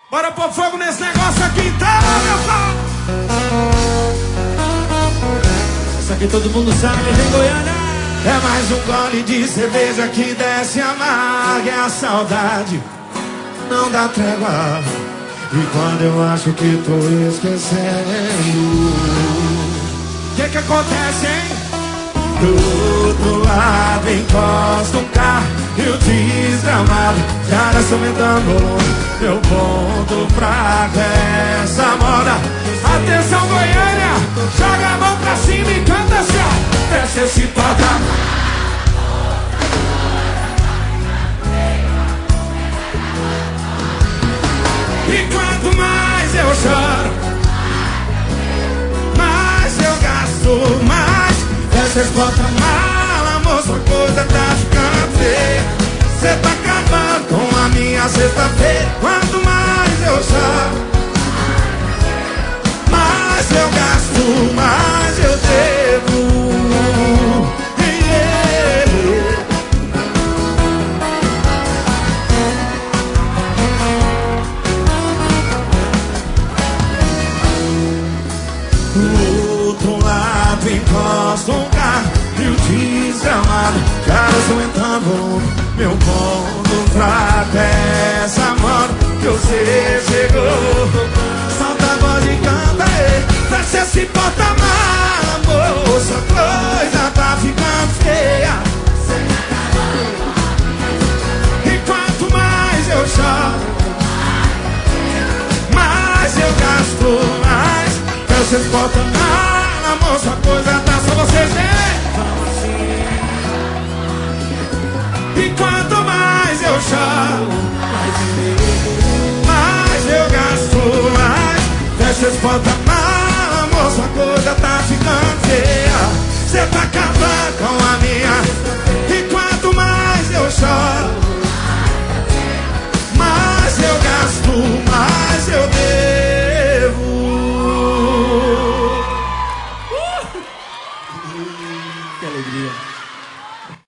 Bora pôr fogo nesse negócio aqui então, meu pai. Isso aqui todo mundo sabe, vem Goiânia. É mais um gole de cerveja que desce amarga. É a saudade, não dá trégua. E quando eu acho que tô esquecendo, o que acontece, hein? Do outro lado encosta um carro e o desgramado já nasce aumentando. Meu ponto fraco é essa moda. Atenção Goiânia, joga a mão pra cima e canta assim, ó. Desce esse toca. E quanto mais eu choro, mais eu gasto, mais. Vocês botam mala, moça, a coisa tá ficando feia. Cê tá acabando com a minha sexta-feira. Quanto mais eu choro, mais eu gasto, mais eu devo. Do outro lado encosta um carro e o desgramado já estou entrando. Meu ponto fraco é essa moda que você chegou. Solta a voz e canta aí. Fecha esse porta-mala, moça, a coisa tá ficando feia. E quanto mais eu choro, mais eu gasto, mais. Fecha esse porta-mala, moça, a coisa tá só vocês verem. E quanto mais eu choro, mais eu gasto, mais. Fecha esse porta-mala, moça, a coisa tá ficando feia. Cê tá